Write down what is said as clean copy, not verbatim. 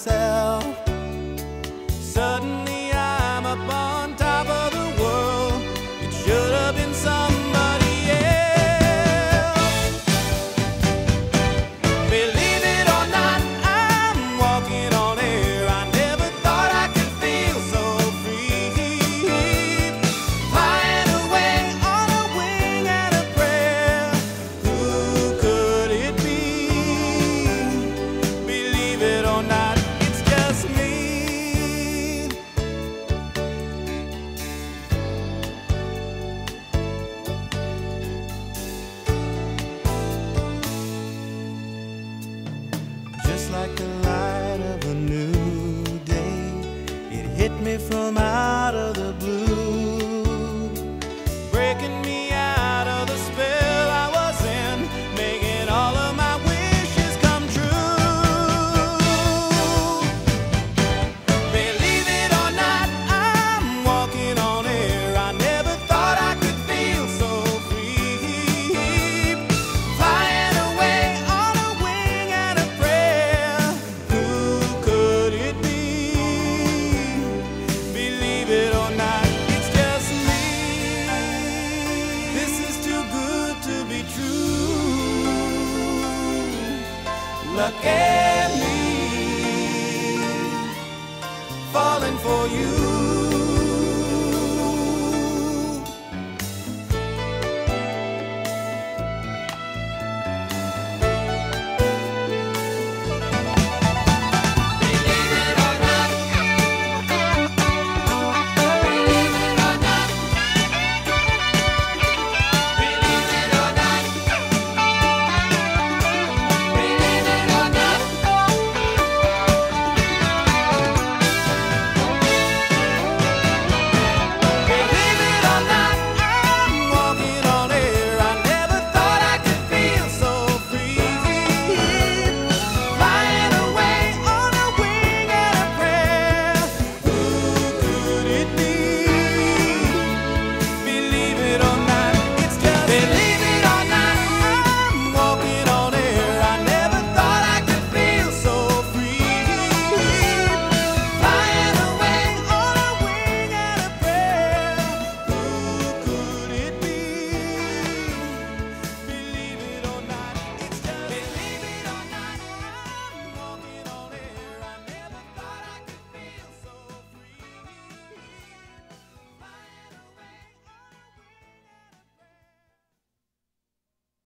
myself. Suddenly I'm up on top of the world. It should have been somebody else. Believe it or not, I'm walking on air. I never thought I could feel so free. Flying away on a wing and a prayer. Who could it be? Believe it or not, it's just me. Just like the light of a new day, it hit me from out of the blue, breaking me out of the spell I was in, making all of my wishes come true. Believe it or not, I'm walking on air. I never thought I could feel so free. Flying away on a wing and a prayer. Who could it be? Believe it or not, it's just me. This is too good to be true. Look at me, falling for you.